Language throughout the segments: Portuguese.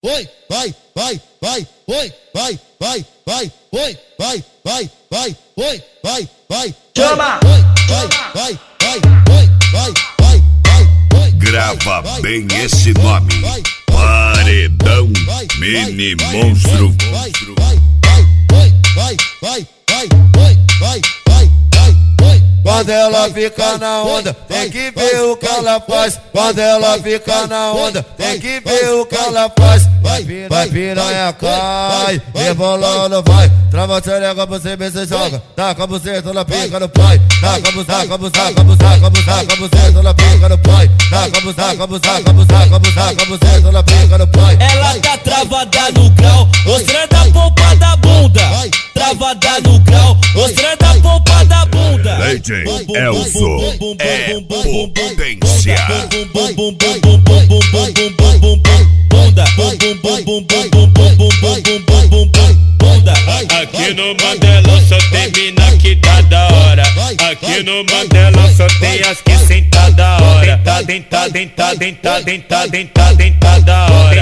oi, vai, vai, vai, oi, vai, vai, vai, oi, vai, vai, vai, oi, vai, vai, chama, oi, vai, vai, vai, oi, vai, vai, vai, oi. Grava bem esse nome, Paredão Mini Monstro. Vai, vai, oi, vai, vai, vai, oi, vai, vai, vai, oi. Quando ela fica na onda, tem que ver o que ela faz. Quando ela fica na onda, tem que ver o que ela faz. Vai piranha, cai, rebolando, vai. Trava a xereca, você vê, você joga. Taca a buceta na pica do pai. Taca a buceta na pica do pai. Taca a buceta na pica do pai. Ela tá travada no grau, mostrando a polpa da bunda. Travada no grau, mostrando a polpa da bunda. DJ Elzo é potência. Bunda, aqui no Mandela só tem mina que tá da hora. Aqui no Mandela só tem as que sentam da hora. Dentro da hora.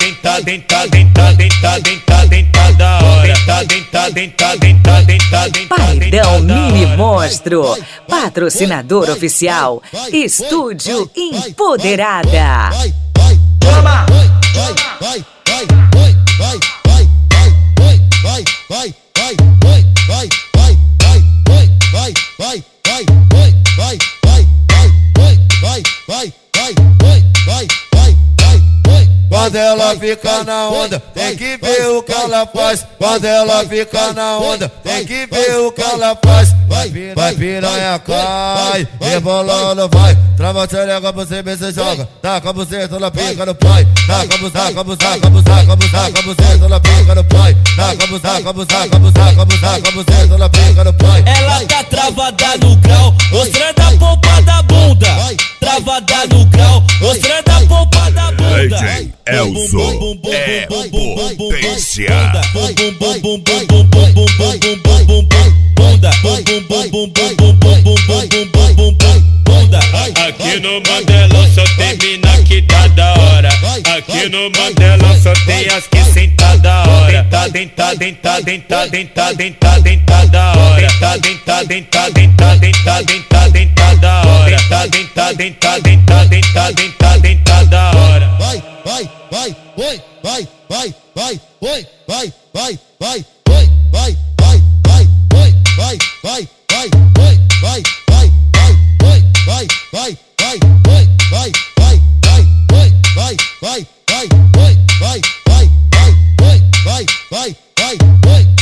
Paredão Mini Monstro, patrocinador oficial, Estúdio Empoderada. chama, Vai, vai, vai, oi, vai, vai, vai, oi, vai, vai, vai, oi, vai, vai, vai, oi, vai, vai, vai, oi, vai, vai, vai, oi, vai, vai, vai, oi, vai, vai, vai, oi. Quando ela fica na onda, tem que ver o que ela faz. Quando ela fica na onda, tem que ver o que ela faz. Vai piranha, cai, rebolando, vai. Trava a xereca, você vê, você joga. Taca a buceta na pica do pai. Taca a buceta na pica do pai. Taca a buceta na pica do pai. ela tá travada no grau, mostrando a polpa da bunda. Travada no grau, mostrando a polpa da bunda. DJ Elzo é potência. Aqui no Mandela só tem mina que tá da hora. Aqui no Mandela só tem as que sentam da hora. Dentro da hora. Da hora. Vai, vai, vai, oi, vai, vai, vai, oi, vai, vai, vai, oi, vai, vai, vai, oi, vai, vai, vai, oi, vai, vai, vai, oi, vai, vai, vai, oi, vai, vai, vai, oi, vai, vai, vai, oi, vai, vai, vai, oi, vai, vai, vai, oi.